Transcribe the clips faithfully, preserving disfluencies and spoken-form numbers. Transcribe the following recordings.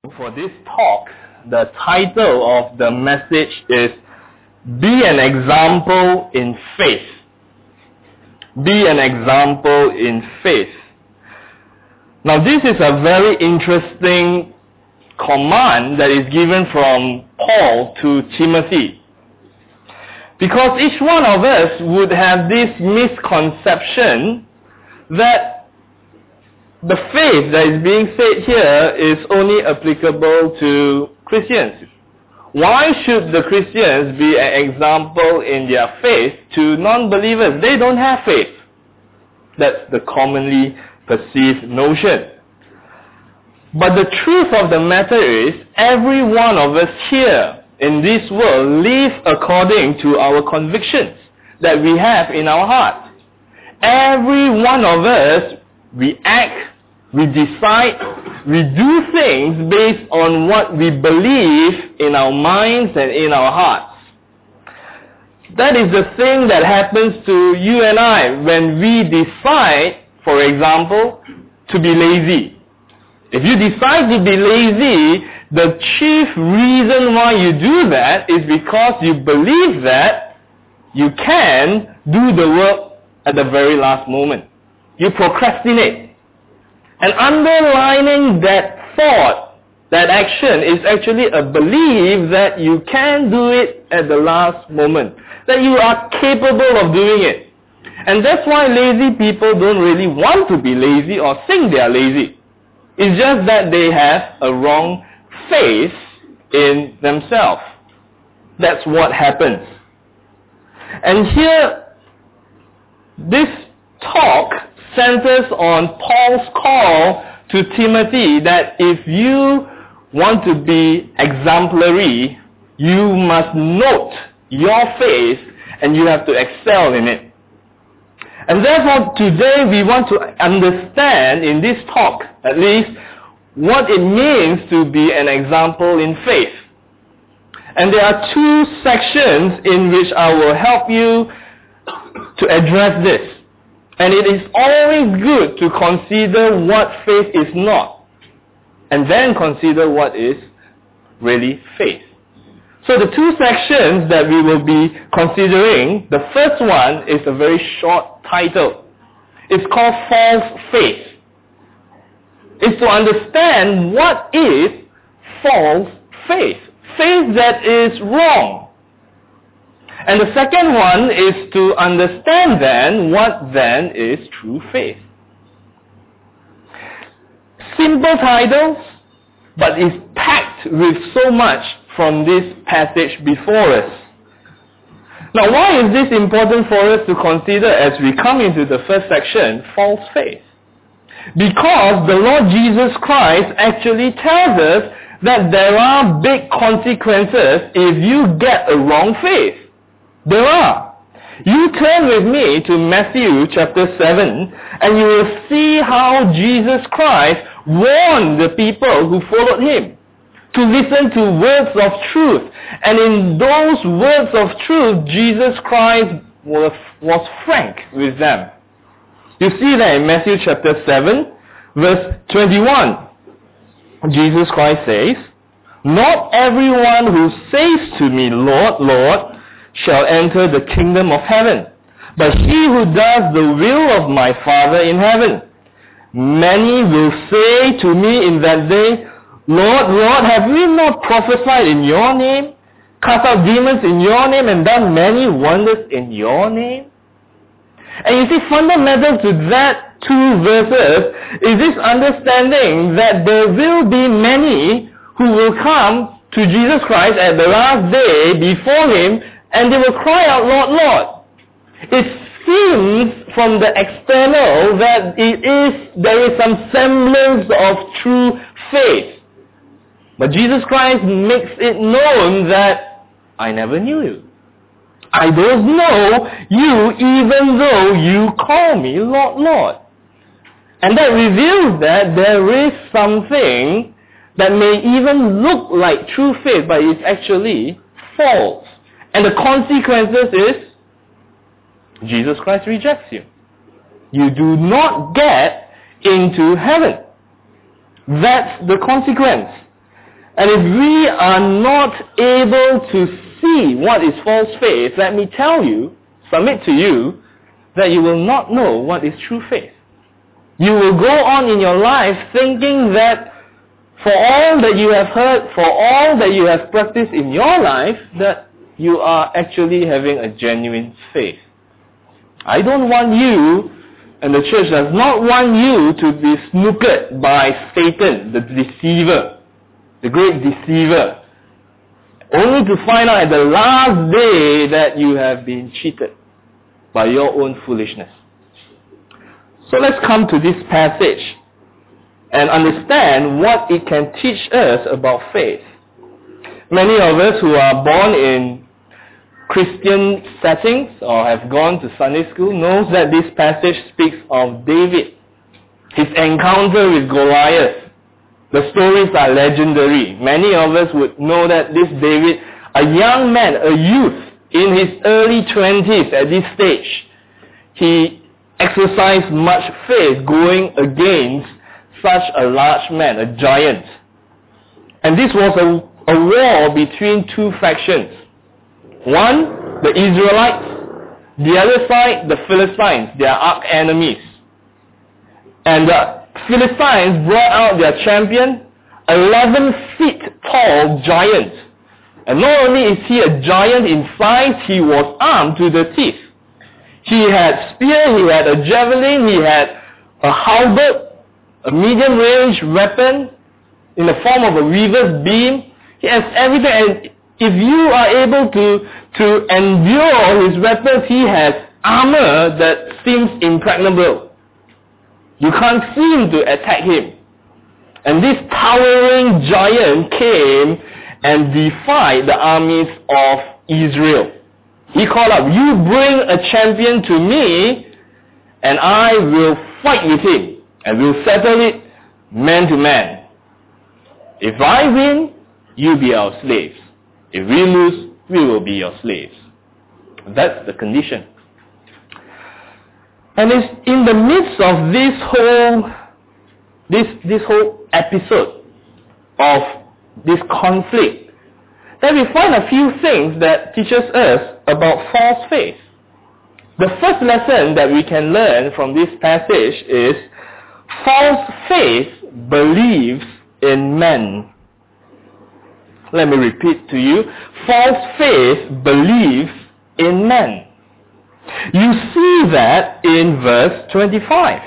For this talk, the title of the message is Be an Example in Faith. Be an example in faith. Now this is a very interesting command that is given from Paul to Timothy. Because each one of us would have this misconception that the faith that is being said here is only applicable to Christians. Why should the Christians be an example in their faith to non-believers? They don't have faith. That's the commonly perceived notion. But the truth of the matter is, every one of us here in this world live according to our convictions that we have in our heart. Every one of us, we act, we decide, we do things based on what we believe in our minds and in our hearts. That is the thing that happens to you and I when we decide, for example, to be lazy. If you decide to be lazy, the chief reason why you do that is because you believe that you can do the work at the very last moment. You procrastinate. And underlining that thought, that action, is actually a belief that you can do it at the last moment. That you are capable of doing it. And that's why lazy people don't really want to be lazy or think they are lazy. It's just that they have a wrong faith in themselves. That's what happens. And here, this talk centers on Paul's call to Timothy that if you want to be exemplary, you must note your faith and you have to excel in it. And therefore today we want to understand in this talk at least what it means to be an example in faith. And there are two sections in which I will help you to address this. And it is always good to consider what faith is not, and then consider what is really faith. So the two sections that we will be considering, the first one is a very short title. It's called false faith. It's to understand what is false faith. Faith that is wrong. And the second one is to understand then what then is true faith. Simple titles, but it's packed with so much from this passage before us. Now why is this important for us to consider as we come into the first section, false faith? Because the Lord Jesus Christ actually tells us that there are big consequences if you get a wrong faith. There are. You turn with me to Matthew chapter seven and you will see how Jesus Christ warned the people who followed him to listen to words of truth. And in those words of truth, Jesus Christ was, was frank with them. You see that in Matthew chapter seven, verse twenty-one. Jesus Christ says, "Not everyone who says to me, Lord, Lord, shall enter the kingdom of heaven, but he who does the will of my Father in heaven. Many will say to me in that day, Lord, Lord, have we not prophesied in your name, cast out demons in your name, and done many wonders in your name?" And you see, fundamental to that two verses is this understanding that there will be many who will come to Jesus Christ at the last day before him, and they will cry out, Lord, Lord. It seems from the external that it is, there is some semblance of true faith. But Jesus Christ makes it known that I never knew you. I don't know you even though you call me Lord, Lord. And that reveals that there is something that may even look like true faith, but is actually false. And the consequences is, Jesus Christ rejects you. You do not get into heaven. That's the consequence. And if we are not able to see what is false faith, let me tell you, submit to you, that you will not know what is true faith. You will go on in your life thinking that for all that you have heard, for all that you have practiced in your life, that you are actually having a genuine faith. I don't want you, and the church does not want you to be snookered by Satan, the deceiver, the great deceiver, only to find out at the last day that you have been cheated by your own foolishness. So let's come to this passage and understand what it can teach us about faith. Many of us who are born in Christian settings or have gone to Sunday school knows that this passage speaks of David, his encounter with Goliath. The stories are legendary. Many of us would know that this David, a young man, a youth in his early twenties at this stage, he exercised much faith going against such a large man, a giant. And this was a, a war between two factions. One, the Israelites. The other side, the Philistines, their arch enemies. And the Philistines brought out their champion, eleven feet tall giant. And not only is he a giant in size, he was armed to the teeth. He had spear, he had a javelin, he had a halberd, a medium-range weapon in the form of a weaver's beam. He has everything, and if you are able to, to endure his weapons, he has armor that seems impregnable. You can't seem to attack him. And this towering giant came and defied the armies of Israel. He called out, "You bring a champion to me, and I will fight with him, and we'll settle it man to man. If I win, you be our slaves. If we lose, we will be your slaves." That's the condition. And it's in the midst of this whole, this, this whole episode of this conflict that we find a few things that teaches us about false faith. The first lesson that we can learn from this passage is false faith believes in men. Let me repeat to you. False faith believes in men. You see that in verse twenty-five.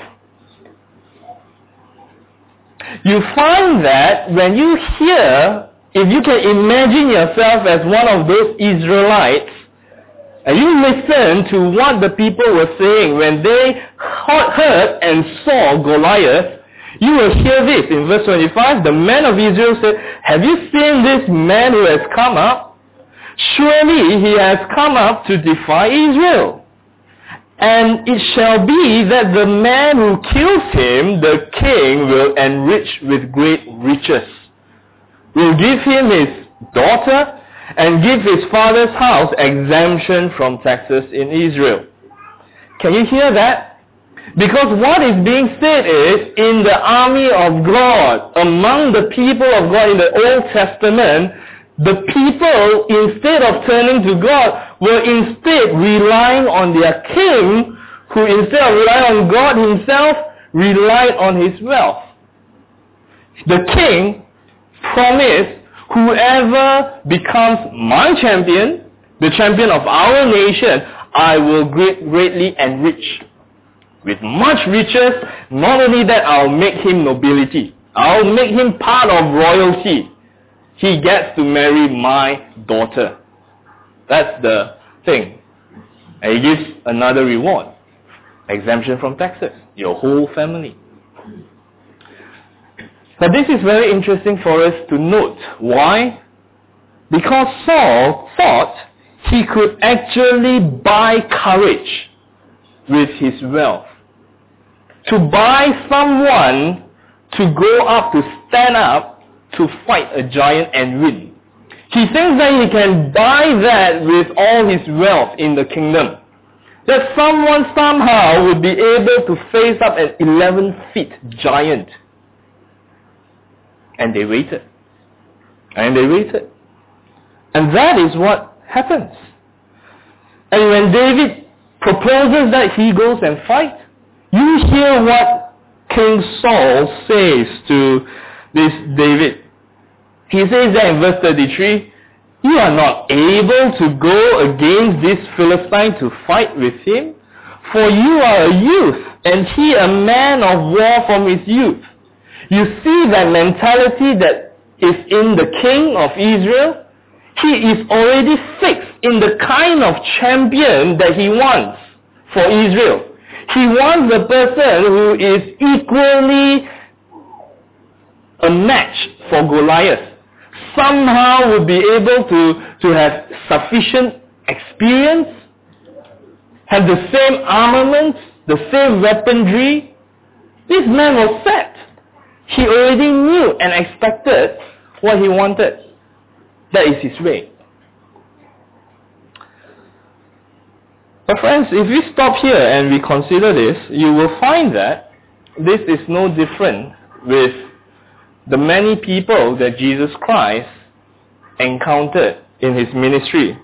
You find that when you hear, if you can imagine yourself as one of those Israelites, and you listen to what the people were saying when they heard and saw Goliath, you will hear this in verse twenty-five. The men of Israel said, "Have you seen this man who has come up? Surely he has come up to defy Israel. And it shall be that the man who kills him, the king will enrich with great riches, will give him his daughter, and give his father's house exemption from taxes in Israel." Can you hear that? Because what is being said is, in the army of God, among the people of God in the Old Testament, the people, instead of turning to God, were instead relying on their king, who instead of relying on God himself, relied on his wealth. The king promised, "Whoever becomes my champion, the champion of our nation, I will great, greatly enrich. With much riches, not only that, I'll make him nobility. I'll make him part of royalty. He gets to marry my daughter." That's the thing. And he gives another reward. Exemption from taxes. Your whole family. But this is very interesting for us to note. Why? Because Saul thought he could actually buy courage with his wealth. To buy someone to go up, to stand up, to fight a giant and win. He thinks that he can buy that with all his wealth in the kingdom. That someone somehow would be able to face up an eleven feet giant. And they waited. And they waited. And that is what happens. And when David proposes that he goes and fight, you hear what King Saul says to this David. He says that in verse thirty-three, you are not able to go against this Philistine to fight with him, for you are a youth, and he a man of war from his youth. You see that mentality that is in the king of Israel? He is already fixed in the kind of champion that he wants for Israel. He wants a person who is equally a match for Goliath. Somehow will be able to, to have sufficient experience, have the same armaments, the same weaponry. This man was set. He already knew and expected what he wanted. That is his way. But friends, if we stop here and we consider this, you will find that this is no different with the many people that Jesus Christ encountered in his ministry.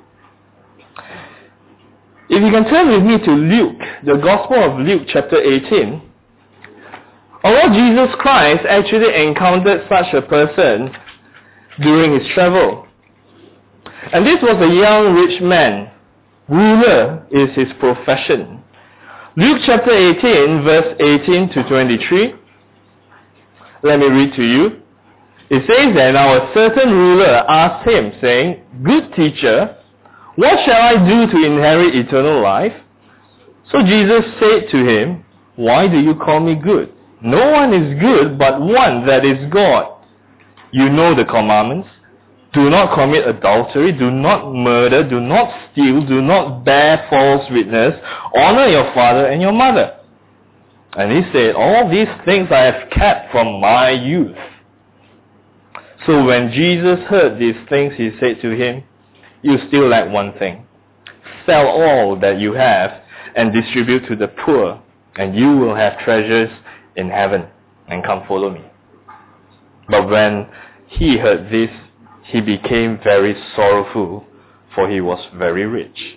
If you can turn with me to Luke, the Gospel of Luke chapter eighteen, our Lord Jesus Christ actually encountered such a person during his travel. And this was a young rich man. Ruler is his profession. Luke chapter eighteen, verse eighteen to twenty-three. Let me read to you. It says that now a certain ruler asked him, saying, Good teacher, what shall I do to inherit eternal life? So Jesus said to him, Why do you call me good? No one is good but one, that is God. You know the commandments. Do not commit adultery, do not murder, do not steal, do not bear false witness, honor your father and your mother. And he said, All these things I have kept from my youth. So when Jesus heard these things, he said to him, You still lack one thing. Sell all that you have and distribute to the poor, and you will have treasures in heaven, and come follow me. But when he heard this, he became very sorrowful, for he was very rich.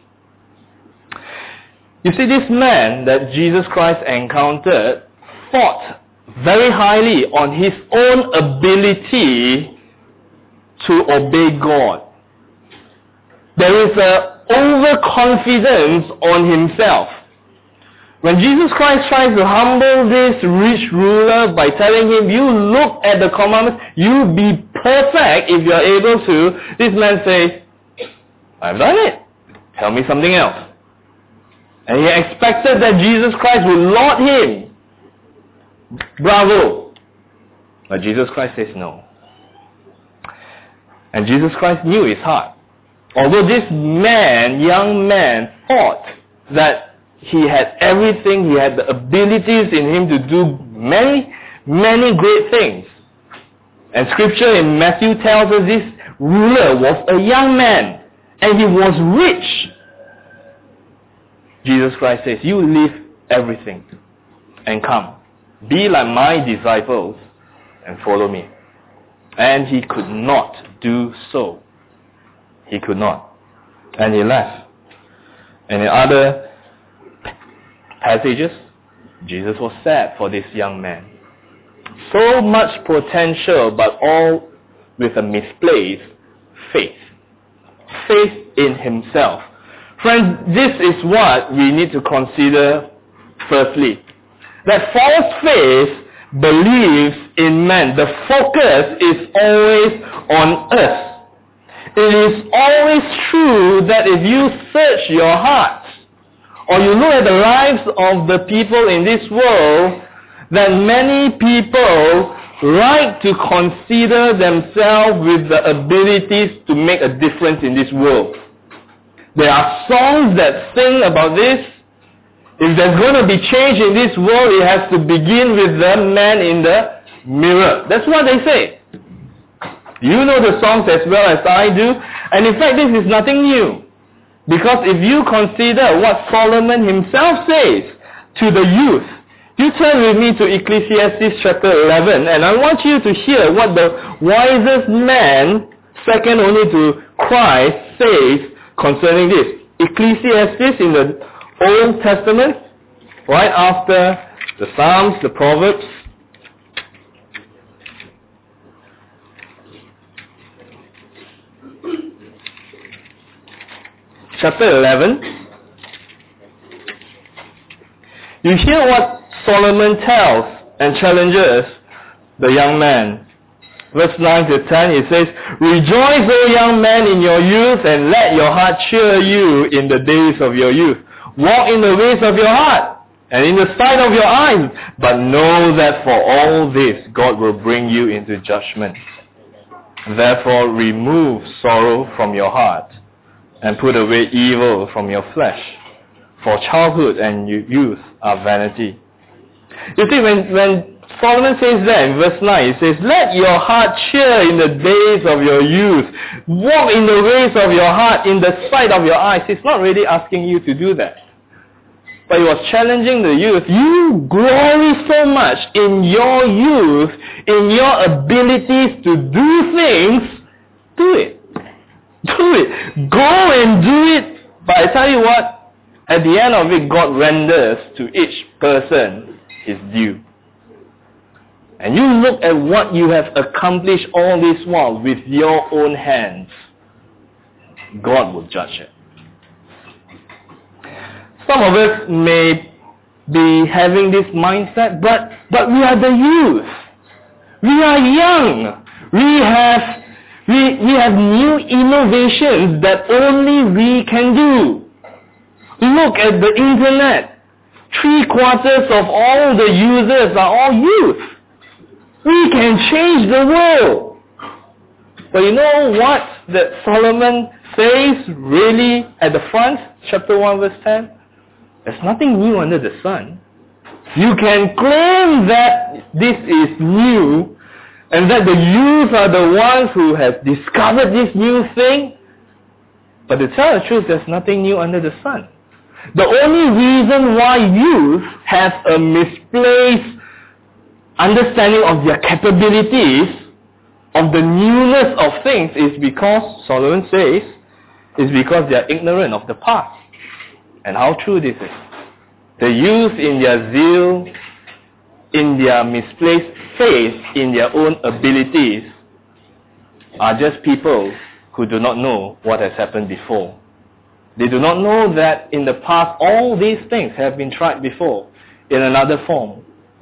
You see, this man that Jesus Christ encountered thought very highly on his own ability to obey God. There is an overconfidence on himself. When Jesus Christ tries to humble this rich ruler by telling him, you look at the commandments, you be perfect if you are able to, this man says, I've done it. Tell me something else. And he expected that Jesus Christ would laud him. Bravo. But Jesus Christ says no. And Jesus Christ knew his heart. Although this man, young man, thought that he had everything, he had the abilities in him to do many, many great things. And scripture in Matthew tells us this ruler was a young man and he was rich. Jesus Christ says, you leave everything and come. Be like my disciples and follow me. And he could not do so. He could not. And he left. And in other passages, Jesus was sad for this young man. So much potential, but all with a misplaced faith. Faith in himself. Friends, this is what we need to consider firstly. That false faith believes in man. The focus is always on us. It is always true that if you search your heart, or you look at the lives of the people in this world, that many people like to consider themselves with the abilities to make a difference in this world. There are songs that sing about this. If there's going to be change in this world, it has to begin with the man in the mirror. That's what they say. You know the songs as well as I do. And in fact, this is nothing new. Because if you consider what Solomon himself says to the youth, you turn with me to Ecclesiastes chapter eleven, and I want you to hear what the wisest man second only to Christ, says concerning this. Ecclesiastes in the Old Testament, right after the Psalms, the Proverbs, chapter eleven, you hear what Solomon tells and challenges the young man. Verse nine to ten, it says, "Rejoice, O young man, in your youth, and let your heart cheer you in the days of your youth. Walk in the ways of your heart, and in the sight of your eyes. But know that for all this, God will bring you into judgment. Therefore, remove sorrow from your heart, and put away evil from your flesh. For childhood and youth are vanity." You see, when, when Solomon says that in verse nine, he says, "Let your heart cheer in the days of your youth. Walk in the ways of your heart, in the sight of your eyes." He's not really asking you to do that. But he was challenging the youth. You glory so much in your youth, in your abilities to do things. Do it. Do it. Go and do it. But I tell you what, at the end of it, God renders to each person his due. And you look at what you have accomplished all this while with your own hands. God will judge it. Some of us may be having this mindset, but, but we are the youth. We are young. We have, we, we have new innovations that only we can do. Look at the internet. Three quarters of all the users are all youth. We can change the world. But you know what that Solomon says really at the front, chapter one verse ten? There's nothing new under the sun. You can claim that this is new and that the youth are the ones who have discovered this new thing. But to tell the truth, there's nothing new under the sun. The only reason why youth have a misplaced understanding of their capabilities, of the newness of things, is because, Solomon says, is because they are ignorant of the past. And how true this is. The youth in their zeal, in their misplaced faith in their own abilities, are just people who do not know what has happened before. They do not know that in the past all these things have been tried before in another form.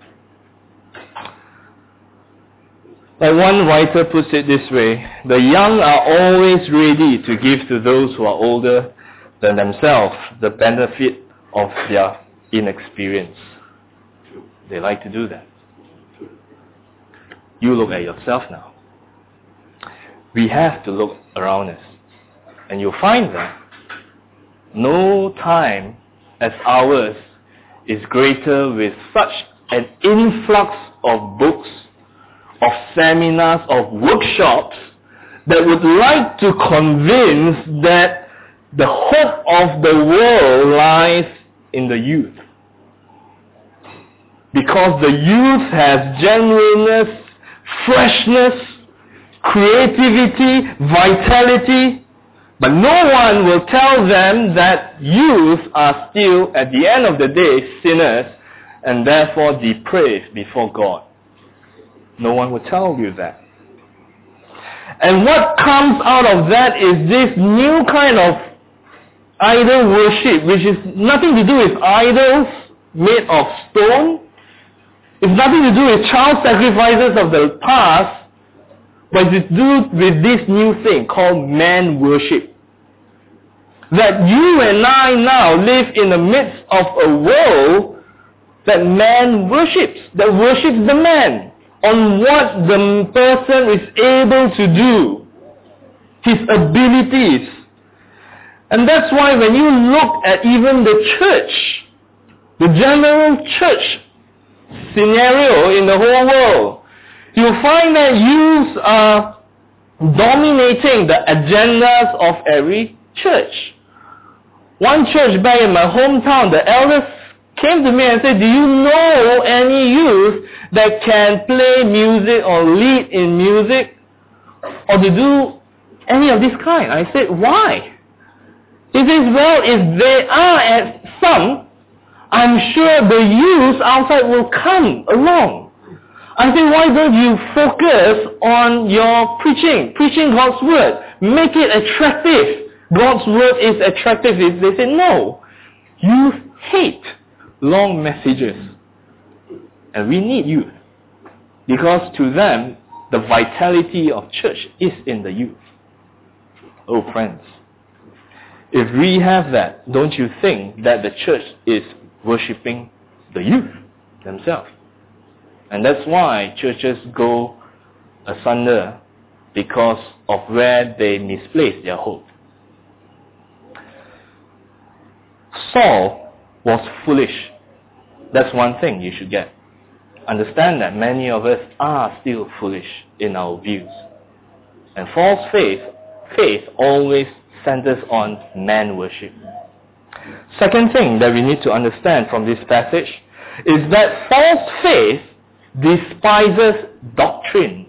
Like one writer puts it this way, the young are always ready to give to those who are older than themselves the benefit of their inexperience. They like to do that. You look at yourself now. We have to look around us. And you'll find that no time as ours is greater with such an influx of books, of seminars, of workshops that would like to convince that the hope of the world lies in the youth. Because the youth has genuineness, freshness, creativity, vitality, but no one will tell them that youth are still, at the end of the day, sinners and therefore depraved before God. No one will tell you that. And what comes out of that is this new kind of idol worship, which is nothing to do with idols made of stone. It's nothing to do with child sacrifices of the past, but it's to do with this new thing called man worship. That you and I now live in the midst of a world that man worships, that worships the man on what the person is able to do, his abilities. And that's why when you look at even the church, the general church scenario in the whole world, you'll find that youths are dominating the agendas of every church. One church back in my hometown, the elders came to me and said, do you know any youth that can play music or lead in music or to do any of this kind. I said, why? He says, well, if they are at some, I'm sure the youths outside will come along. I say, why don't you focus on your preaching, preaching God's word, make it attractive. God's word is attractive. They say, no, youth hate long messages. And we need youth. Because to them, the vitality of church is in the youth. Oh friends, if we have that, don't you think that the church is worshipping the youth themselves? And that's why churches go asunder, because of where they misplace their hope. Saul was foolish. That's one thing you should get. Understand that many of us are still foolish in our views. And false faith, faith always centers on man worship. Second thing that we need to understand from this passage is that false faith despises doctrine.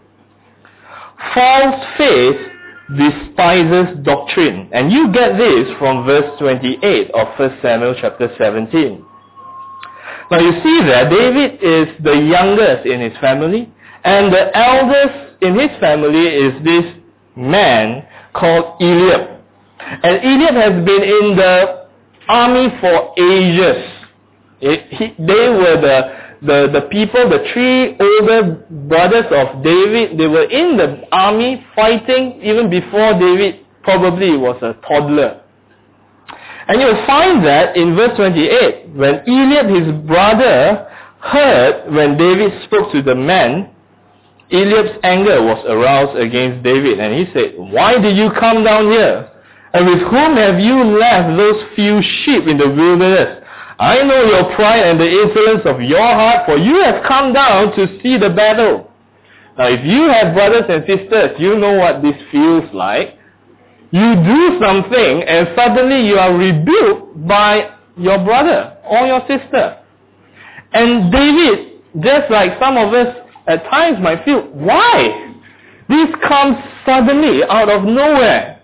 False faith despises doctrine. And you get this from verse twenty-eight of First Samuel chapter seventeen. Now you see there, David is the youngest in his family, and the eldest in his family is this man called Eliab. And Eliab has been in the army for ages. It, he, they were the, the, the people, the three older brothers of David. They were in the army fighting even before David probably was a toddler. And you'll find that in verse twenty-eight, when Eliab, his brother, heard when David spoke to the men, Eliab's anger was aroused against David, and he said, why did you come down here? And with whom have you left those few sheep in the wilderness? I know your pride and the insolence of your heart, for you have come down to see the battle. Now if you have brothers and sisters, you know what this feels like. You do something and suddenly you are rebuked by your brother or your sister. And David, just like some of us at times might feel, why? This comes suddenly out of nowhere.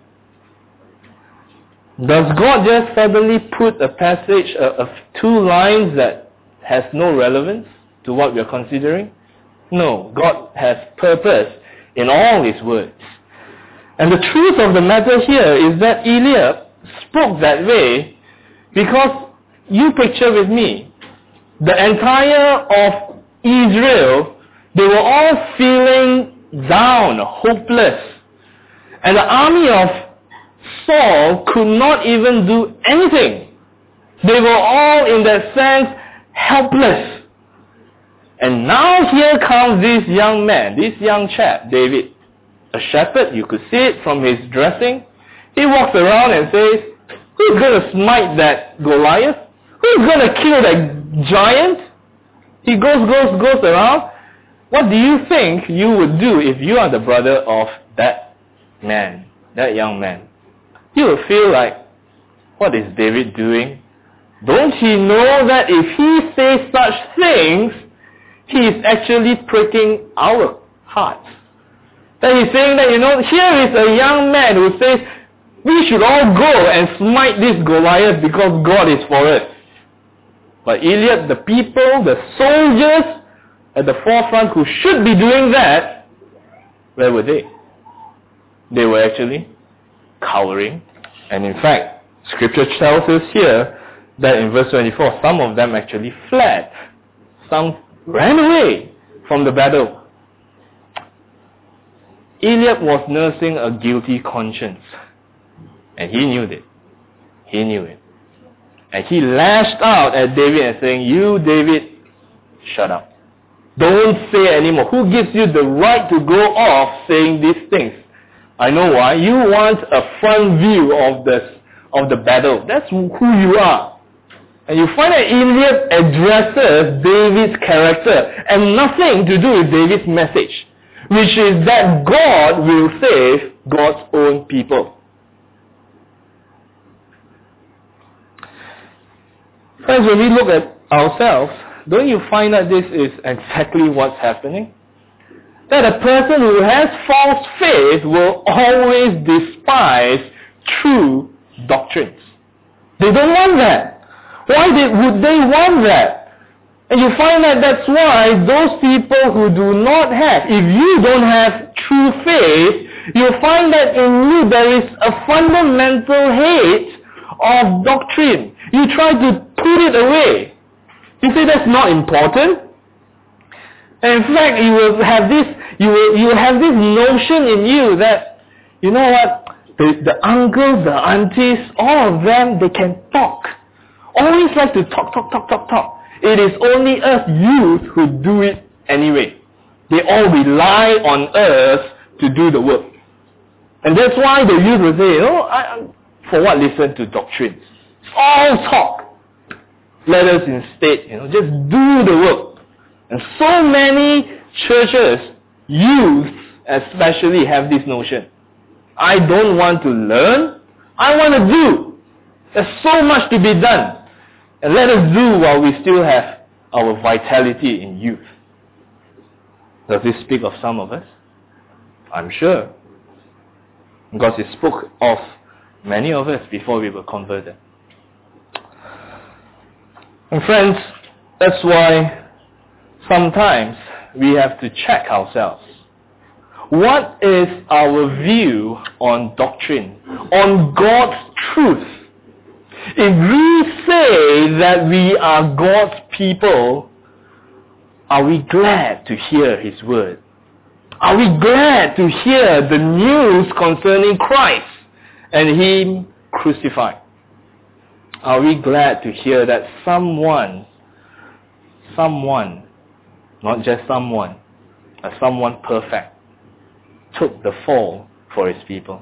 Does God just suddenly put a passage of two lines that has no relevance to what we are considering? No, God has purpose in all His words. And the truth of the matter here is that Eliab spoke that way because, you picture with me, the entire of Israel, they were all feeling down, hopeless. And the army of Saul could not even do anything. They were all, in that sense, helpless. And now here comes this young man, this young chap, David. A shepherd, you could see it from his dressing. He walks around and says, who's going to smite that Goliath? Who's going to kill that giant? He goes, goes, goes around. What do you think you would do if you are the brother of that man, that young man? You would feel like, what is David doing? Don't he know that if he says such things, he is actually pricking our hearts? That he's saying that, you know, here is a young man who says, we should all go and smite this Goliath because God is for us. But Eliab, the people, the soldiers at the forefront who should be doing that, where were they? They were actually cowering. And in fact, Scripture tells us here that in verse twenty-four, some of them actually fled. Some ran away from the battle. Eliab was nursing a guilty conscience. And he knew it. He knew it. And he lashed out at David and saying, you, David, shut up. Don't say anymore. Who gives you the right to go off saying these things? I know why. You want a front view of the, of the battle. That's who you are. And you find that Eliab addresses David's character and nothing to do with David's message, which is that God will save God's own people. Friends, when we look at ourselves, don't you find that this is exactly what's happening? that a person who has false faith will always despise true doctrines. They don't want that. Why did, would they want that? And you find that that's why those people who do not have, if you don't have true faith, you'll find that in you there is a fundamental hate of doctrine. You try to put it away. You say that's not important. And in fact, you will have this, you will, you will have this notion in you that, you know what, the, the uncles, the aunties, all of them, they can talk. Always like to talk, talk, talk, talk, talk. It is only us youth who do it anyway. They all rely on us to do the work. And that's why the youth will say, oh, I, for what listen to doctrines? It's all talk. Let us instead, you know, just do the work. And so many churches, youth especially, have this notion. I don't want to learn. I want to do. There's so much to be done. And let us do while we still have our vitality in youth. Does this speak of some of us? I'm sure. Because it spoke of many of us before we were converted. And friends, that's why sometimes we have to check ourselves. What is our view on doctrine, on God's truth? If we say that we are God's people, are we glad to hear His word? Are we glad to hear the news concerning Christ and Him crucified? Are we glad to hear that someone, someone, not just someone, but someone perfect, took the fall for His people?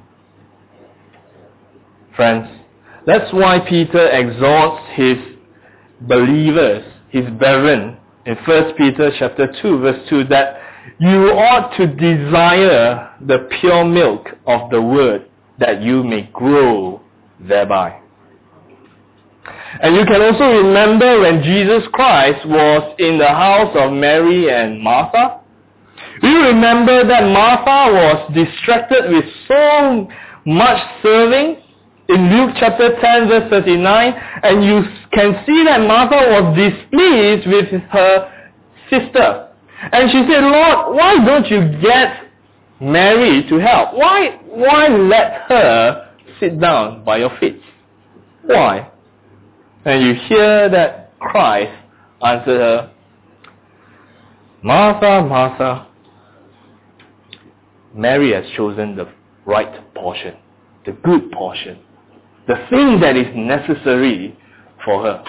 Friends, that's why Peter exhorts his believers, his brethren, in First Peter chapter two, verse two, that you ought to desire the pure milk of the word, that you may grow thereby. And you can also remember when Jesus Christ was in the house of Mary and Martha. You remember that Martha was distracted with so much serving in Luke chapter ten verse thirty-nine, and you can see that Martha was displeased with her sister. And she said, Lord, why don't you get Mary to help? Why, why let her sit down by your feet? Why? And you hear that Christ answered her, Martha, Martha, Mary has chosen the right portion, the good portion, the thing that is necessary for her.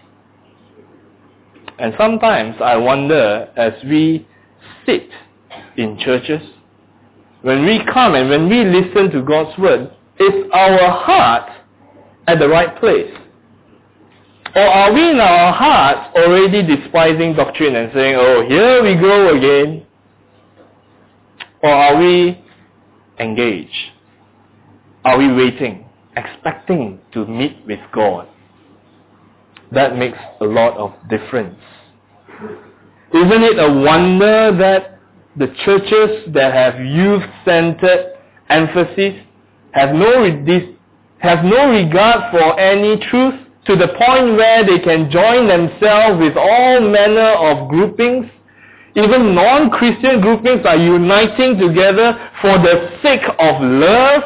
And sometimes I wonder, as we sit in churches, when we come and when we listen to God's word, is our heart at the right place? Or are we in our hearts already despising doctrine and saying, oh, here we go again? Or are we engaged? Are we waiting, expecting to meet with God? That makes a lot of difference. Isn't it a wonder that the churches that have youth-centered emphasis have no, re- have no regard for any truth, to the point where they can join themselves with all manner of groupings? Even non-Christian groupings are uniting together for the sake of love.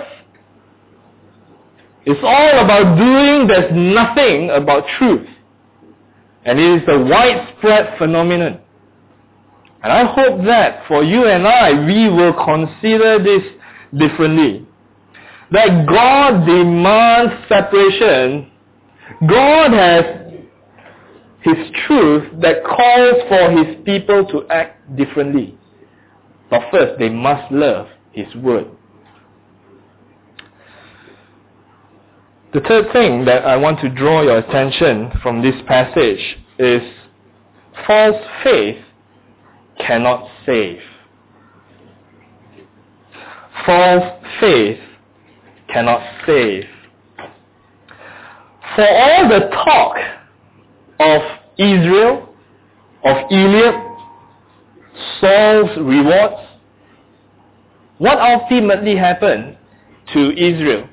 It's all about doing, there's nothing about truth. And it is a widespread phenomenon. And I hope that for you and I, we will consider this differently. That God demands separation. God has His truth that calls for His people to act differently. But first, they must love His word. The third thing that I want to draw your attention from this passage is false faith cannot save. False faith cannot save. For all the talk of Israel, of Eliab, Saul's rewards, what ultimately happened to Israel?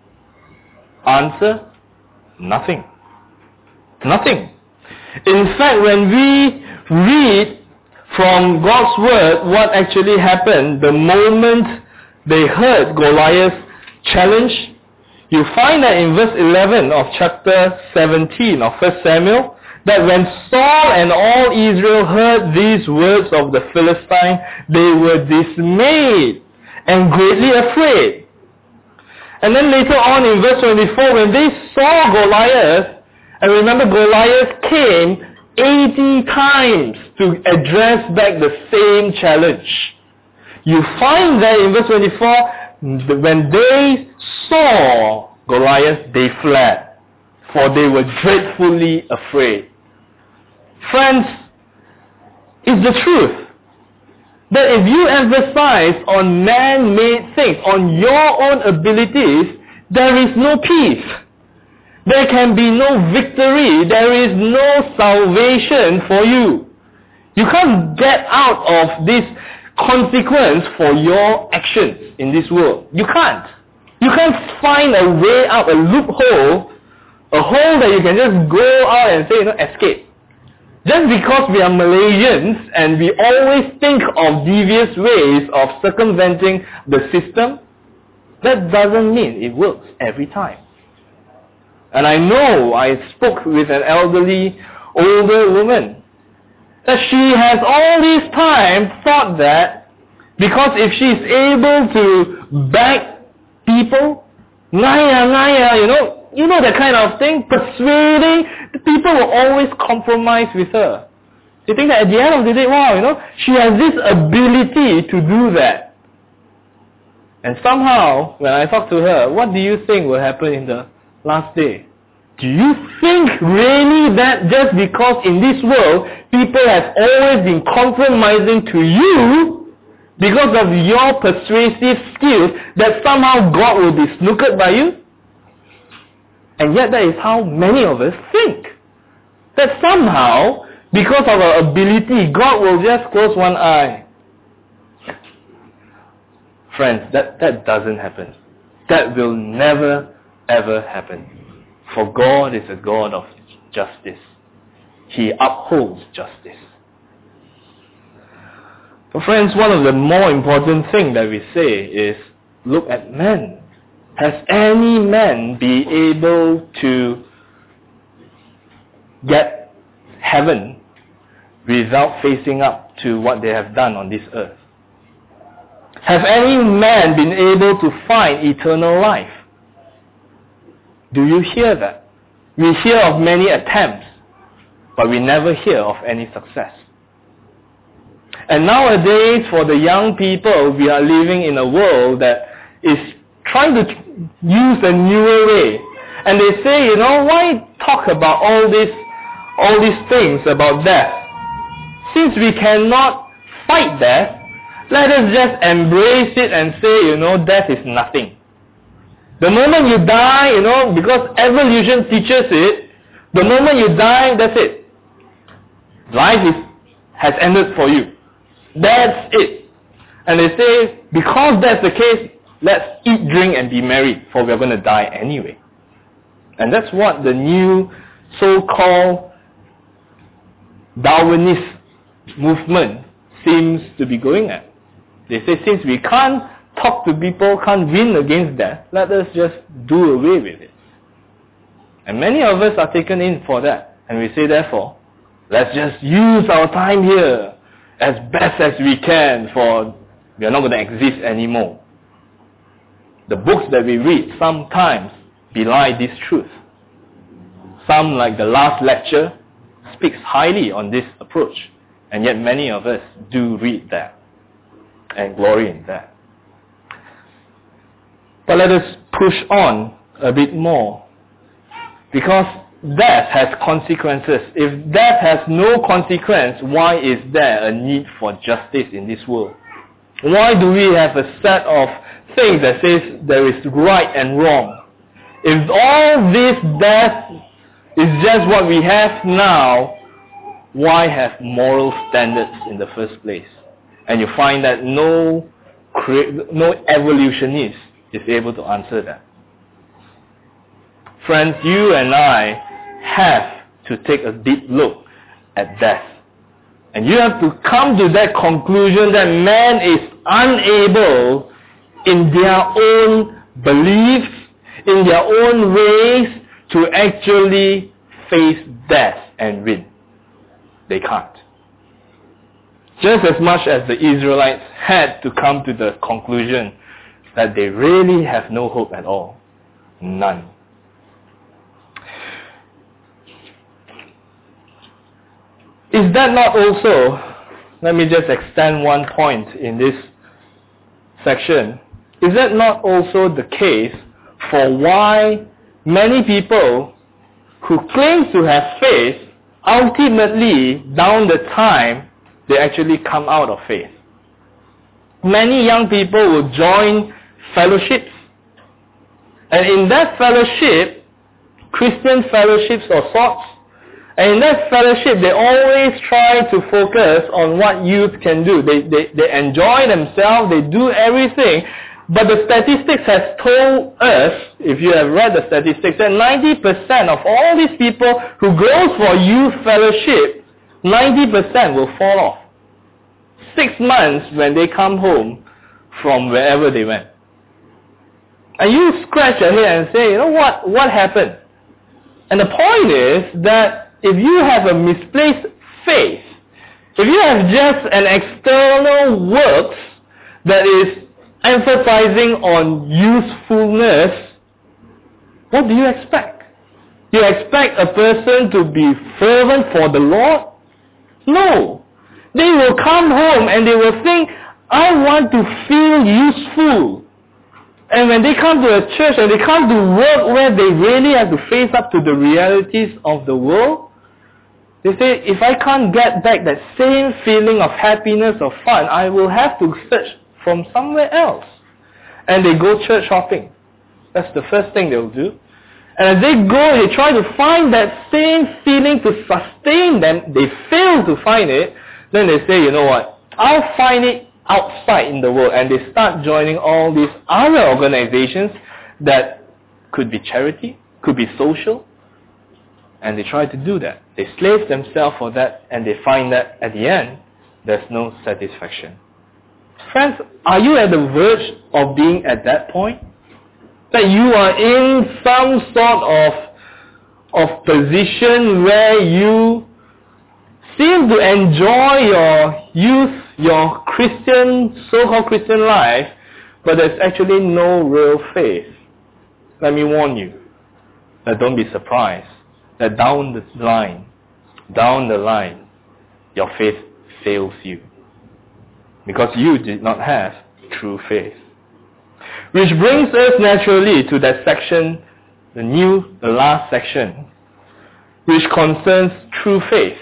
Answer, nothing. Nothing. In fact, when we read from God's word what actually happened the moment they heard Goliath's challenge, you find that in verse eleven of chapter seventeen of First Samuel, that when Saul and all Israel heard these words of the Philistine, they were dismayed and greatly afraid. And then later on in verse twenty-four, when they saw Goliath, and remember Goliath came eighty times to address back the same challenge. You find that in verse twenty-four, when they saw Goliath, they fled, for they were dreadfully afraid. Friends, it's the truth that if you emphasize on man-made things, on your own abilities, there is no peace. There can be no victory. There is no salvation for you. You can't get out of this consequence for your actions in this world. You can't. You can't find a way out, a loophole, a hole that you can just go out and say, you know, escape. Just because we are Malaysians and we always think of devious ways of circumventing the system, that doesn't mean it works every time. And I know I spoke with an elderly, older woman, that she has all this time thought that because if she's able to beg people, ngaya, ngaya, you know, you know that kind of thing, persuading, the people will always compromise with her. They think that at the end of the day, wow, you know, she has this ability to do that. And somehow, when I talk to her, what do you think will happen in the last day? Do you think really that just because in this world people have always been compromising to you because of your persuasive skills that somehow God will be snookered by you? And yet that is how many of us think. That somehow, because of our ability, God will just close one eye. Friends, that, that doesn't happen. That will never ever happen. For God is a God of justice. He upholds justice. So friends, one of the more important things that we say is, look at men. Has any man be able to get heaven without facing up to what they have done on this earth? Have any man been able to find eternal life? Do you hear that? We hear of many attempts, but we never hear of any success. And nowadays, for the young people, we are living in a world that is trying to use a newer way. And they say, you know, why talk about all this, all these things about death? Since we cannot fight death, let us just embrace it and say, you know, death is nothing. The moment you die, you know, because evolution teaches it, the moment you die, that's it. Life is, has ended for you. That's it. And they say, because that's the case, let's eat, drink, and be merry, for we're going to die anyway. And that's what the new so-called Darwinist movement seems to be going at. They say, since we can't talk to people, can't win against death, let us just do away with it. And many of us are taken in for that. And we say, therefore, let's just use our time here as best as we can, for we are not going to exist anymore. The books that we read sometimes belie this truth. Some, like the last lecture, speaks highly on this approach. And yet many of us do read that and glory in that. But let us push on a bit more, because death has consequences. If death has no consequence, why is there a need for justice in this world? Why do we have a set of things that says there is right and wrong? If all this death is just what we have now, why have moral standards in the first place? And you find that no cre- no evolutionist is able to answer that. Friends, you and I have to take a deep look at death. And you have to come to that conclusion that man is unable in their own beliefs, in their own ways, to actually face death and win. They can't. Just as much as the Israelites had to come to the conclusion that they really have no hope at all. None. Is that not also, let me just extend one point in this section, is that not also the case for why many people who claim to have faith, ultimately, down the time, they actually come out of faith? Many young people will join fellowships, and in that fellowship, Christian fellowships of sorts, and in that fellowship, they always try to focus on what youth can do. They, they, they enjoy themselves, they do everything. But the statistics has told us, if you have read the statistics, that ninety percent of all these people who goes for youth fellowship, ninety percent will fall off. Six months when they come home from wherever they went. And you scratch your head and say, you know what, what happened? And the point is that if you have a misplaced faith, if you have just an external works that is emphasizing on usefulness, what do you expect? You expect a person to be fervent for the Lord? No. They will come home and they will think, I want to feel useful. And when they come to a church and they come to work where they really have to face up to the realities of the world, they say, if I can't get back that same feeling of happiness or fun, I will have to search from somewhere else. And they go church hopping. That's the first thing they'll do. And as they go, they try to find that same feeling to sustain them. They fail to find it. Then they say, you know what, I'll find it outside in the world. And they start joining all these other organizations that could be charity, could be social. And they try to do that. They slave themselves for that, and they find that at the end, there's no satisfaction. Friends, are you at the verge of being at that point? That you are in some sort of, of position where you seem to enjoy your youth, your Christian, so-called Christian life, but there's actually no real faith. Let me warn you, that don't be surprised that down the line, down the line, your faith fails you. Because you did not have true faith. Which brings us naturally to that section, the new, the last section, which concerns true faith.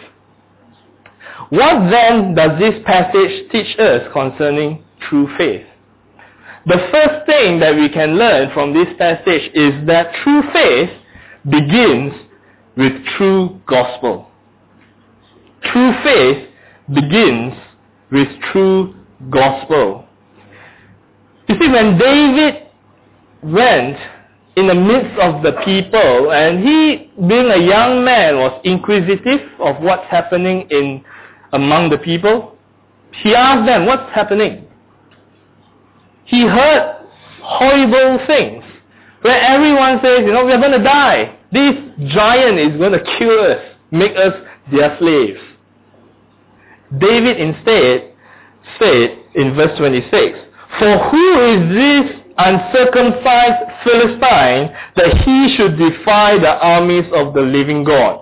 What then does this passage teach us concerning true faith? The first thing that we can learn from this passage is that true faith begins with true gospel. True faith begins with true gospel. You see, when David went in the midst of the people, and he, being a young man, was inquisitive of what's happening in among the people, he asked them, what's happening? He heard horrible things, where everyone says, you know, we're going to die. This giant is going to kill us, make us their slaves. David instead said in verse twenty-six, for who is this uncircumcised Philistine that he should defy the armies of the living God?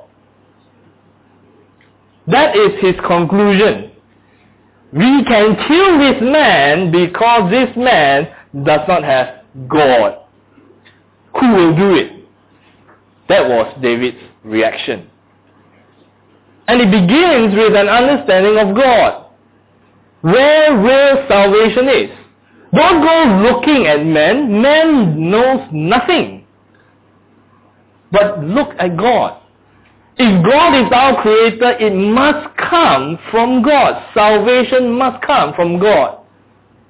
That is his conclusion. We can kill this man because this man does not have God. Who will do it? That was David's reaction. And it begins with an understanding of God. Where real salvation is. Don't go looking at man. Man knows nothing. But look at God. If God is our creator, it must come from God. Salvation must come from God.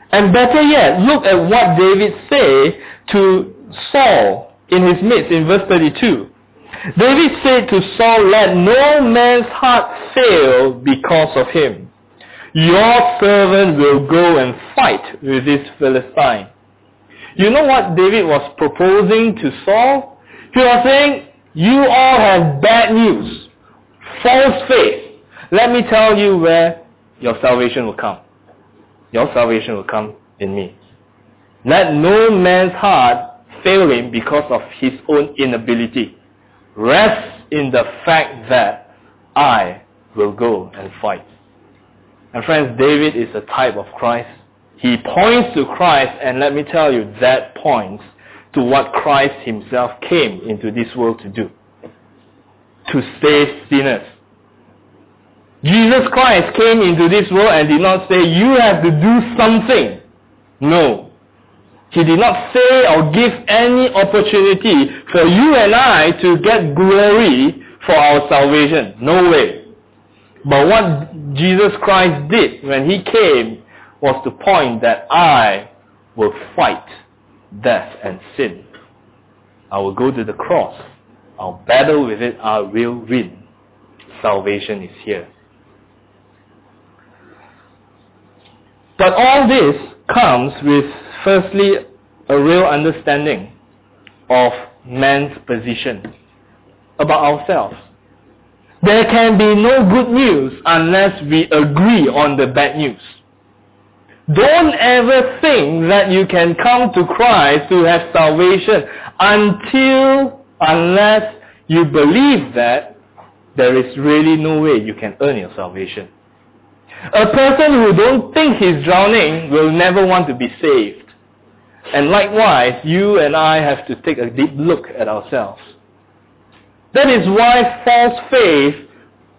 And better yet, look at what David said to Saul in his midst in verse thirty-two. David said to Saul, "Let no man's heart fail because of him. Your servant will go and fight with this Philistine." You know what David was proposing to Saul? He was saying, you all have bad news, false faith. Let me tell you where your salvation will come. Your salvation will come in me. Let no man's heart fail him because of his own inability. Rest in the fact that I will go and fight. And friends, David is a type of Christ. He points to Christ, and let me tell you, that points to what Christ himself came into this world to do. To save sinners. Jesus Christ came into this world and did not say, you have to do something. No. He did not say or give any opportunity for you and I to get glory for our salvation. No way. But what Jesus Christ did when he came was to point that I will fight death and sin. I will go to the cross. I'll battle with it. I will win. Salvation is here. But all this comes with, firstly, a real understanding of man's position about ourselves. There can be no good news unless we agree on the bad news. Don't ever think that you can come to Christ to have salvation until, unless you believe that there is really no way you can earn your salvation. A person who don't think he's drowning will never want to be saved. And likewise, you and I have to take a deep look at ourselves. That is why false faith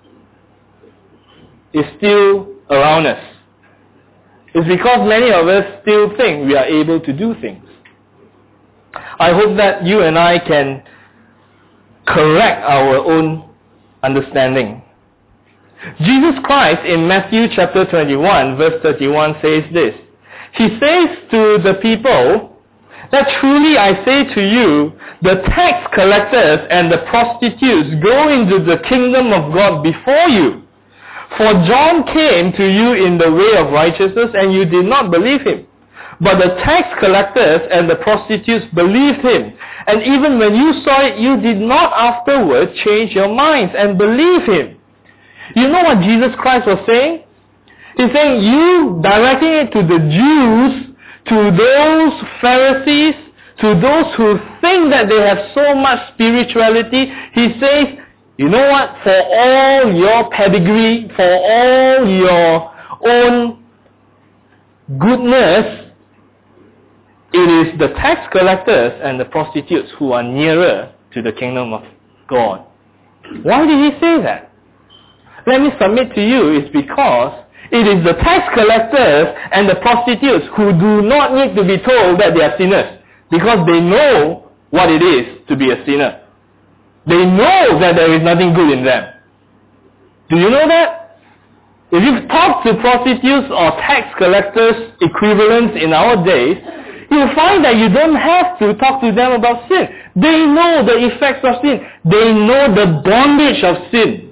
is still around us. It's because many of us still think we are able to do things. I hope that you and I can correct our own understanding. Jesus Christ in Matthew chapter twenty-one verse thirty-one says this. He says to the people that truly I say to you, the tax collectors and the prostitutes go into the kingdom of God before you. For John came to you in the way of righteousness and you did not believe him. But the tax collectors and the prostitutes believed him. And even when you saw it, you did not afterwards change your minds and believe him. You know what Jesus Christ was saying? He's saying, you directing it to the Jews, to those Pharisees, to those who think that they have so much spirituality, he says, you know what, for all your pedigree, for all your own goodness, it is the tax collectors and the prostitutes who are nearer to the kingdom of God. Why did he say that? Let me submit to you, it's because it is the tax collectors and the prostitutes who do not need to be told that they are sinners, because they know what it is to be a sinner. They know that there is nothing good in them. Do you know that? If you talk to prostitutes or tax collectors equivalents in our days, you'll find that you don't have to talk to them about sin. They know the effects of sin. They know the bondage of sin.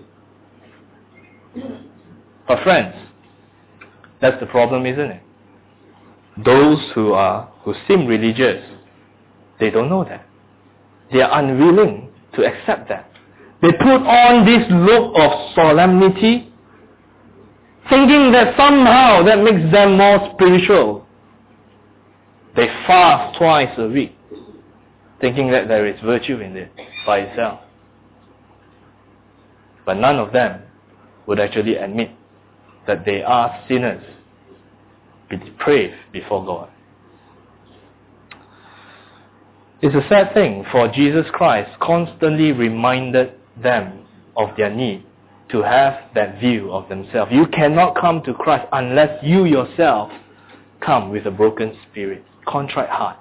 But friends, that's the problem, isn't it? Those who are, who seem religious, they don't know that. They are unwilling to accept that. They put on this look of solemnity, thinking that somehow that makes them more spiritual. They fast twice a week, thinking that there is virtue in it by itself. But none of them would actually admit that they are sinners, depraved before God. It's a sad thing, for Jesus Christ constantly reminded them of their need to have that view of themselves. You cannot come to Christ unless you yourself come with a broken spirit, contrite heart.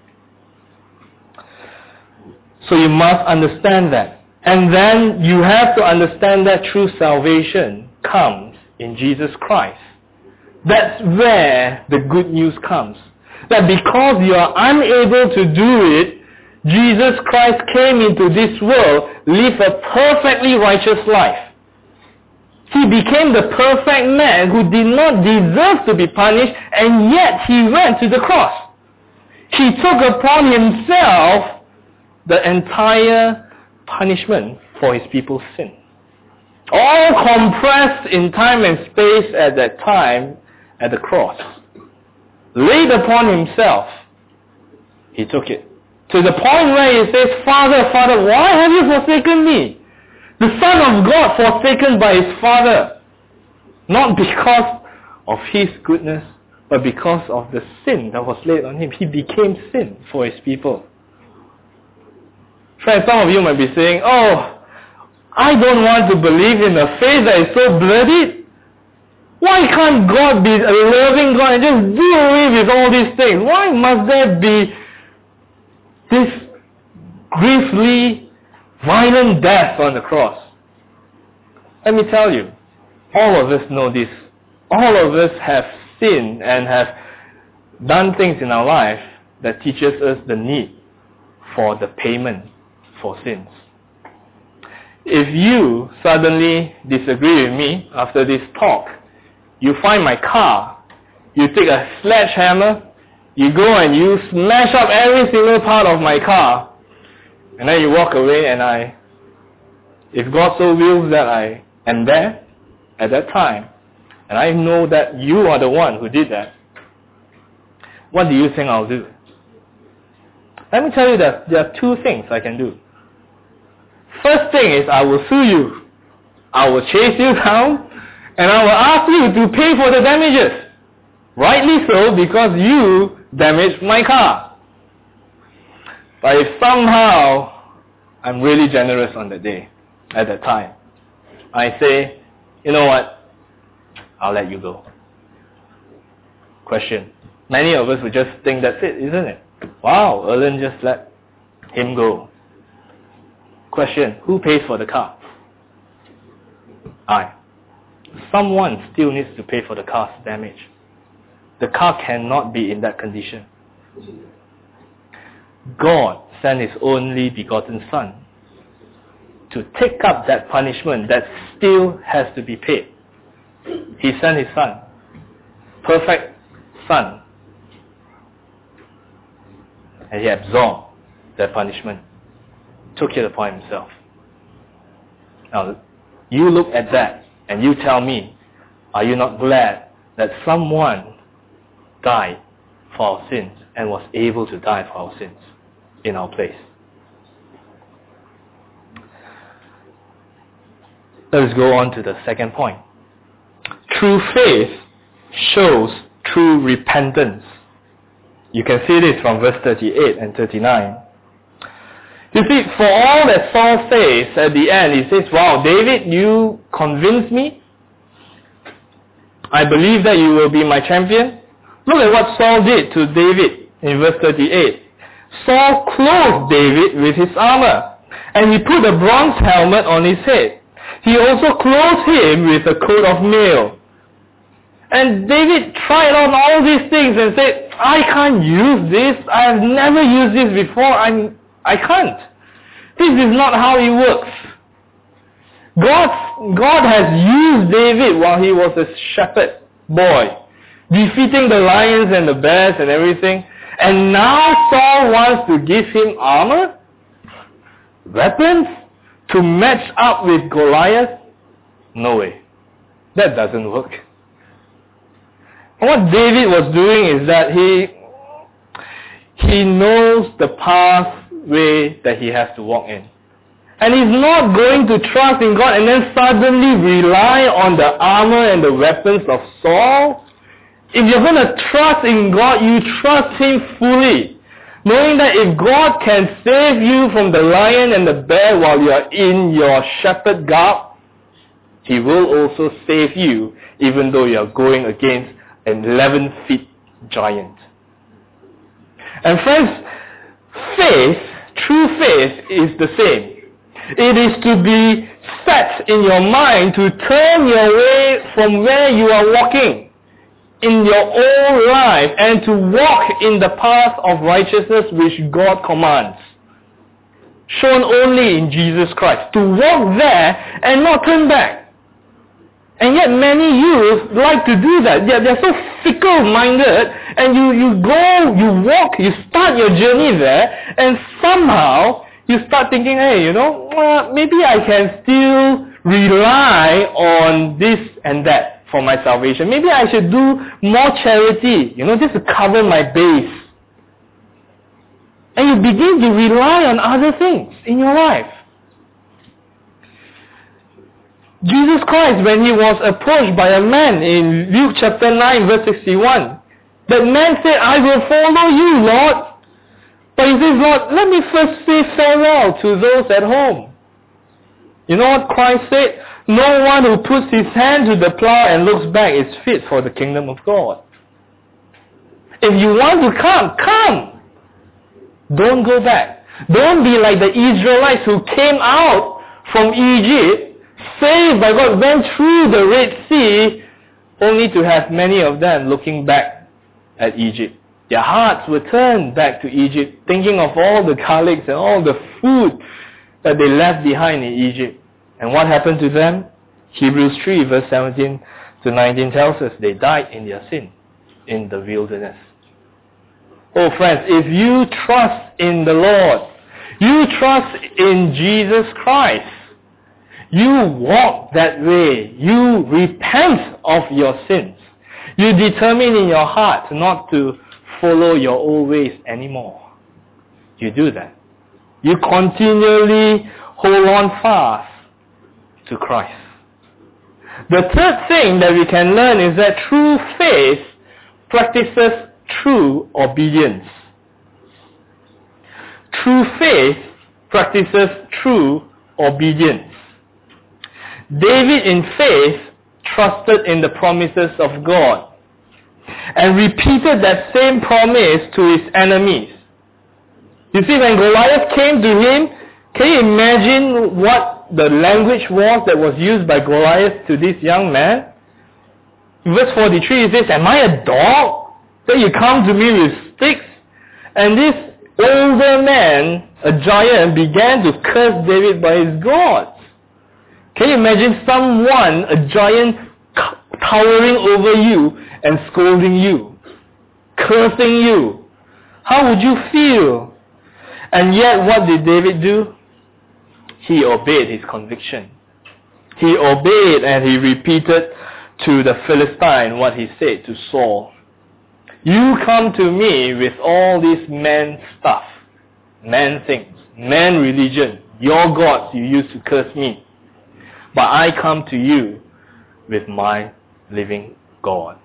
So you must understand that. And then you have to understand that true salvation comes in Jesus Christ. That's where the good news comes. That because you are unable to do it, Jesus Christ came into this world, lived a perfectly righteous life. He became the perfect man who did not deserve to be punished, and yet he went to the cross. He took upon himself the entire punishment for his people's sin. All compressed in time and space at that time at the cross. Laid upon himself, he took it. To the point where he says, Father, Father, why have you forsaken me? The Son of God forsaken by his Father. Not because of his goodness, but because of the sin that was laid on him. He became sin for his people. Friends, some of you might be saying, oh, I don't want to believe in a faith that is so bloodied. Why can't God be a loving God and just do away with all these things? Why must there be this grisly, violent death on the cross? Let me tell you, all of us know this. All of us have sinned and have done things in our life that teaches us the need for the payment for sins. If you suddenly disagree with me after this talk, you find my car, you take a sledgehammer, you go and you smash up every single part of my car, and then you walk away, and I, if God so wills that I am there at that time, and I know that you are the one who did that, what do you think I'll do? Let me tell you that there are two things I can do. First thing is I will sue you. I will chase you down, and I will ask you to pay for the damages. Rightly so, because you damaged my car. But if somehow I'm really generous on that day, at that time, I say, you know what, I'll let you go. Question. Many of us would just think that's it, isn't it? Wow, Erlen just let him go. Question. Who pays for the car? I. Someone still needs to pay for the car's damage. The car cannot be in that condition. God sent his only begotten Son to take up that punishment that still has to be paid. He sent his Son, perfect Son, and he absorbed that punishment, took it upon himself. Now, you look at that and you tell me, are you not glad that someone died for our sins and was able to die for our sins in our place? Let's go on to the second point. True faith shows true repentance. You can see this from verse thirty-eight and thirty-nine. You see, for all that Saul says at the end, he says, wow, David, you convinced me. I believe that you will be my champion. Look at what Saul did to David in verse thirty-eight. Saul clothed David with his armor, and he put a bronze helmet on his head. He also clothed him with a coat of mail. And David tried on all these things and said, I can't use this. I have never used this before. I'm, I can't. This is not how it works. God, God has used David while he was a shepherd boy, defeating the lions and the bears and everything. And now Saul wants to give him armor, weapons, to match up with Goliath? No way. That doesn't work. What David was doing is that he he knows the pathway that he has to walk in. And he's not going to trust in God and then suddenly rely on the armor and the weapons of Saul. If you're going to trust in God, you trust him fully. Knowing that if God can save you from the lion and the bear while you are in your shepherd garb, he will also save you even though you are going against an eleven feet giant. And friends, faith, true faith is the same. It is to be set in your mind to turn your way from where you are walking in your own life and to walk in the path of righteousness which God commands, shown only in Jesus Christ. To walk there and not turn back. And yet many youth like to do that. They're, they're so fickle-minded, and you, you go, you walk, you start your journey there, and somehow you start thinking, hey, you know, well, maybe I can still rely on this and that for my salvation. Maybe I should do more charity, you know, just to cover my base. And you begin to rely on other things in your life. Jesus Christ, when he was approached by a man in Luke chapter nine verse sixty-one, that man said, I will follow you, Lord. But he says, Lord, let me first say farewell to those at home. You know what Christ said? No one who puts his hand to the plow and looks back is fit for the kingdom of God. If you want to come, come. Don't go back. Don't be like the Israelites who came out from Egypt, saved by God, went through the Red Sea, only to have many of them looking back at Egypt. Their hearts were turned back to Egypt, thinking of all the garlics and all the food that they left behind in Egypt. And what happened to them? Hebrews three verse seventeen to nineteen tells us they died in their sin in the wilderness. Oh friends, if you trust in the Lord, you trust in Jesus Christ, you walk that way, you repent of your sins, you determine in your heart not to follow your old ways anymore. You do that. You continually hold on fast to Christ. The third thing that we can learn is that true faith practices true obedience. True faith practices true obedience. David in faith trusted in the promises of God and repeated that same promise to his enemies. You see, when Goliath came to him, can you imagine what the language was that was used by Goliath to this young man? In verse forty-three it says, am I a dog that you come to me with sticks? And this older man, a giant, began to curse David by his gods. Can you imagine someone, a giant, towering over you and scolding you, cursing you? How would you feel? And yet what did David do? He obeyed his conviction. He obeyed and he repeated to the Philistine what he said to Saul. You come to me with all this man stuff, man things, man religion, your gods you used to curse me. But I come to you with my living God.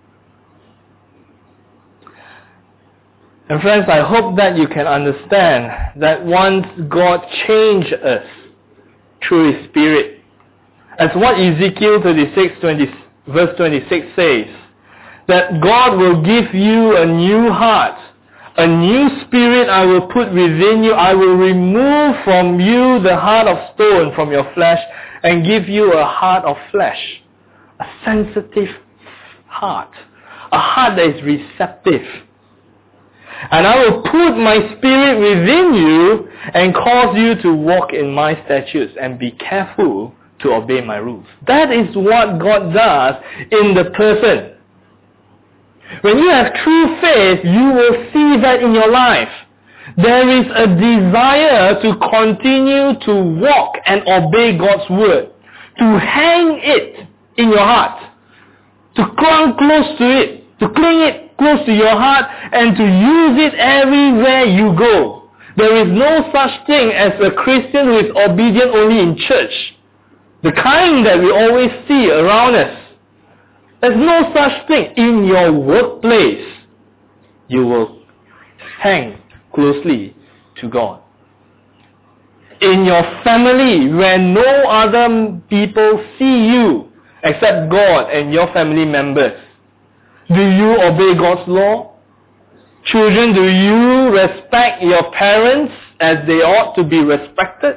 And friends, I hope that you can understand that once God changed us through His Spirit, as what Ezekiel thirty-six, twenty, verse twenty-six says, that God will give you a new heart, a new spirit I will put within you. I will remove from you the heart of stone from your flesh and give you a heart of flesh, a sensitive heart, a heart that is receptive. And I will put my spirit within you and cause you to walk in my statutes and be careful to obey my rules. That is what God does in the person. When you have true faith, you will see that in your life. There is a desire to continue to walk and obey God's word, to hang it in your heart, to cling close to it, to cling it close to your heart and to use it everywhere you go. There is no such thing as a Christian who is obedient only in church, the kind that we always see around us. There's no such thing. In your workplace, you will hang closely to God. In your family, where no other people see you except God and your family members, do you obey God's law? Children, do you respect your parents as they ought to be respected?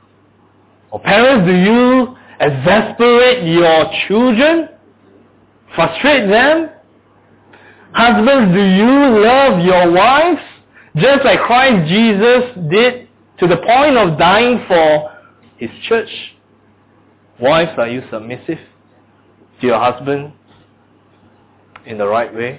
Or parents, do you exasperate your children? frustrate them? Husbands, do you love your wives just like Christ Jesus did to the point of dying for his church? Wives, are you submissive to your husband in the right way?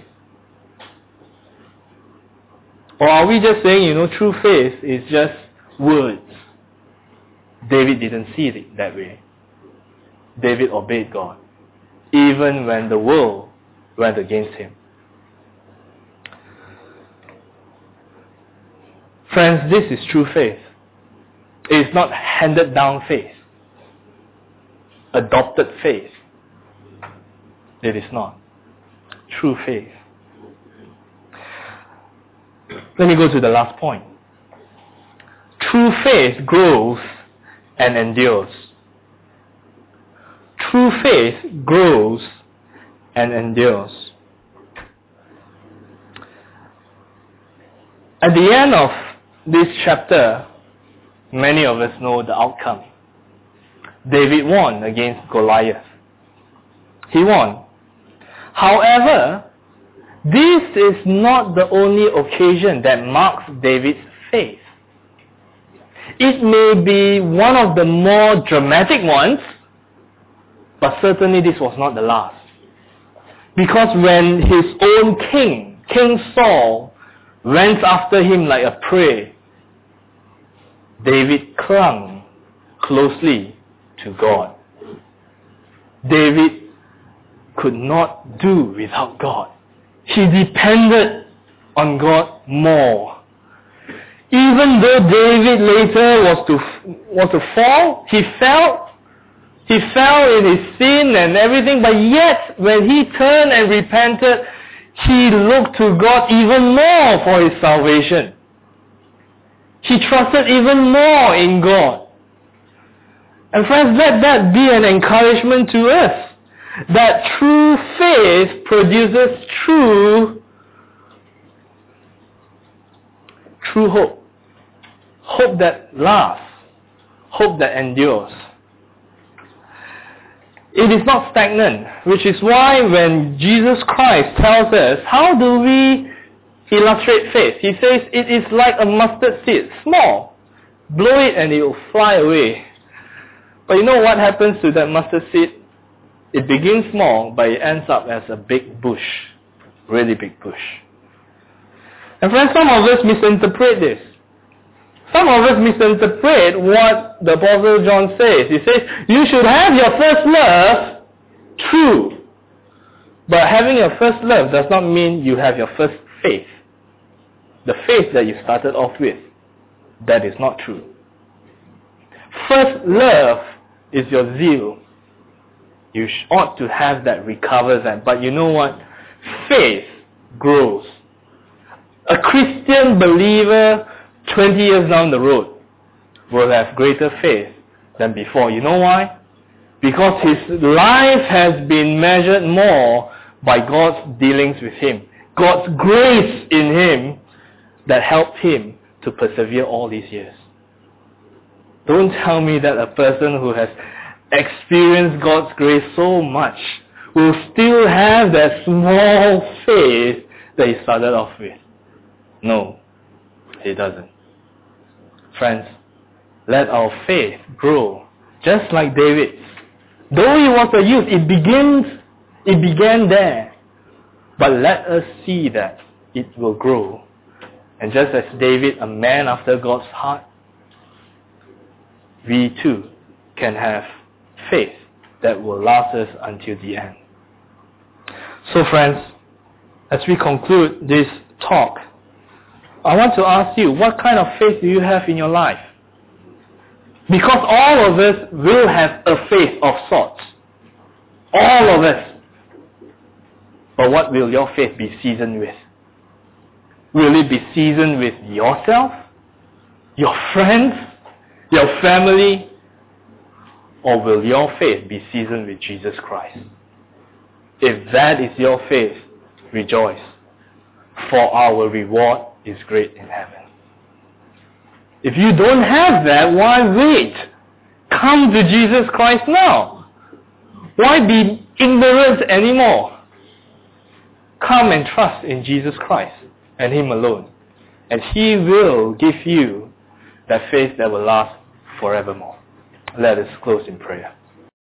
Or are we just saying, you know, true faith is just words? David didn't see it that way. David obeyed God, even when the world went against him. Friends, this is true faith. It is not handed down faith, adopted faith. It is not. True faith. Let me go to the last point. True faith grows and endures. True faith grows and endures. At the end of this chapter, many of us know the outcome. David won against Goliath. He won. However, this is not the only occasion that marks David's faith. It may be one of the more dramatic ones, but certainly this was not the last. Because when his own king, King Saul, went after him like a prey, David clung closely to God. David could not do without God. He depended on God more. Even though David later was to was to fall, he fell, he fell in his sin and everything, but yet when he turned and repented, he looked to God even more for his salvation. He trusted even more in God. And friends, let that be an encouragement to us, that true faith produces true, true hope. Hope that lasts. Hope that endures. It is not stagnant, which is why when Jesus Christ tells us, how do we illustrate faith? He says, it is like a mustard seed, small. Blow it and it will fly away. But you know what happens to that mustard seed? It begins small, but it ends up as a big bush. Really big bush. And friends, some of us misinterpret this. Some of us misinterpret what the Apostle John says. He says, you should have your first love true. But having your first love does not mean you have your first faith. The faith that you started off with, that is not true. First love is your zeal. You ought to have that recover that. But you know what? Faith grows. A Christian believer twenty years down the road will have greater faith than before. You know why? Because his life has been measured more by God's dealings with him. God's grace in him that helped him to persevere all these years. Don't tell me that a person who has experienced God's grace so much will still have that small faith that he started off with. No, he doesn't. Friends, let our faith grow just like David's. Though he was a youth, it begins, it began there. But let us see that it will grow. And just as David, a man after God's heart, we too can have faith that will last us until the end. So friends, as we conclude this talk, I want to ask you, what kind of faith do you have in your life? Because all of us will have a faith of sorts. All of us. But what will your faith be seasoned with? Will it be seasoned with yourself? Your friends? Your family? Or will your faith be seasoned with Jesus Christ? If that is your faith, rejoice, for our reward is great in heaven. If you don't have that, why wait? Come to Jesus Christ now. Why be ignorant anymore? Come and trust in Jesus Christ and Him alone, and He will give you that faith that will last forevermore. Let us close in prayer.